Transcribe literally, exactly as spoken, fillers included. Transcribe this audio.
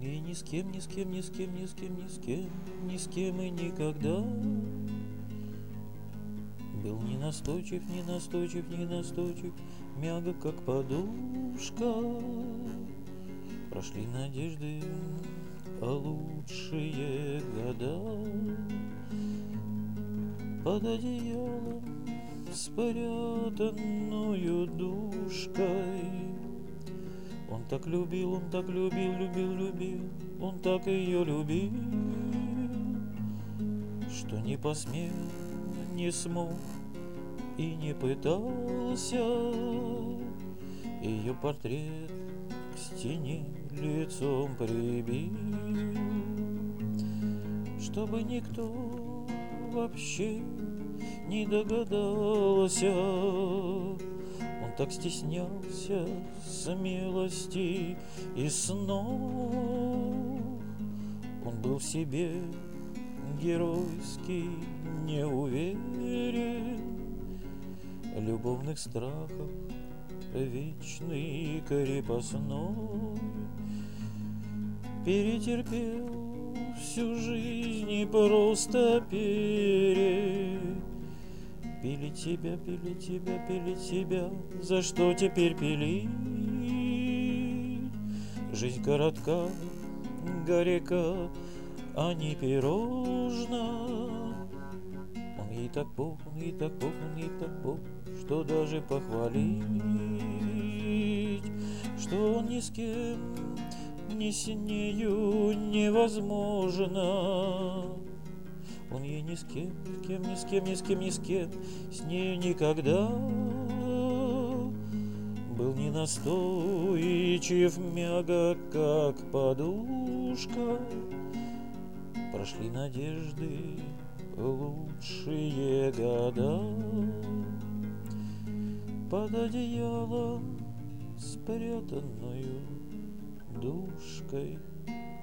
И ни с кем, ни с кем, ни с кем, ни с кем, ни с кем, ни с кем и никогда. Был не настойчив, не настойчив, не настойчив, мягок, как подушка. Прошли надежды, а лучшие года. Под одеялом, спрятанную душкой. Он так любил, он так любил, любил, любил, он так ее любил, что не посмел, не смог и не пытался ее портрет к стене лицом прибил, чтобы никто вообще не догадался. Он так стеснялся смелости и снов. Он был в себе геройский, не уверен, любовных страхов вечный крепостной. Перетерпел всю жизнь и просто пере. Пили тебя, пили тебя, пили тебя, за что теперь пили? Жизнь коротка, горека, а не пирожна. Он ей так бог, он ей так бог, он ей так бог, что даже похвалить, что он ни с кем, ни с нею невозможно. Он ей ни с кем, ни с кем, ни с кем, ни с кем, ни с кем, с нею никогда. Был не настойчив, мягок, как подушка. Прошли надежды, лучшие года. Под одеялом, спрятанную душкой.